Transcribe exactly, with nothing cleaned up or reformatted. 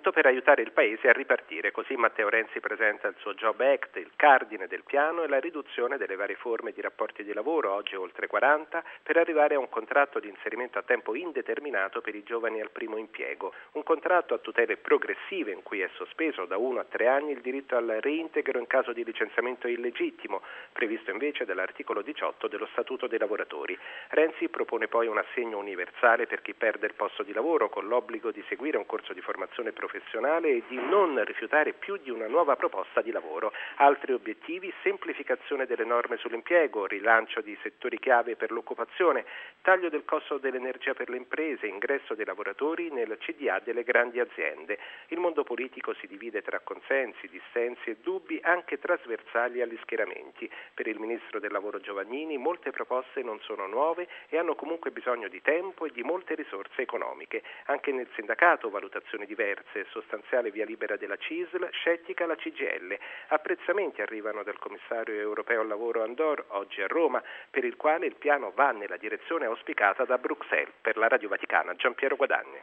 tutto per aiutare il Paese a ripartire. Così Matteo Renzi presenta il suo Job Act, il cardine del piano e la riduzione delle varie forme di rapporti di lavoro, oggi oltre quaranta, per arrivare a un contratto di inserimento a tempo indeterminato per i giovani al primo impiego. Un contratto a tutele progressive in cui è sospeso da uno a tre anni il diritto al reintegro in caso di licenziamento illegittimo, previsto invece dall'articolo diciotto dello Statuto dei lavoratori. Renzi propone poi un assegno universale per chi perde il posto di lavoro, con l'obbligo di seguire un corso di formazione professionale e di non rifiutare più di una nuova proposta di lavoro. Altri obiettivi: semplificazione delle norme sull'impiego, rilancio di settori chiave per l'occupazione, taglio del costo dell'energia per le imprese, ingresso dei lavoratori nel C D A delle grandi aziende. Il mondo politico si divide tra consensi, dissensi e dubbi anche trasversali agli schieramenti. Per il ministro del lavoro Giovannini molte proposte non sono nuove e hanno comunque bisogno di tempo e di molte risorse economiche. Anche nel sindacato valutazioni diverse, sostanziale via libera della C I S L, scettica la C G I L. Apprezzamenti arrivano dal commissario europeo al lavoro Andor, oggi a Roma, per il quale il piano va nella direzione auspicata da Bruxelles. Per la Radio Vaticana, Giampiero Guadagni.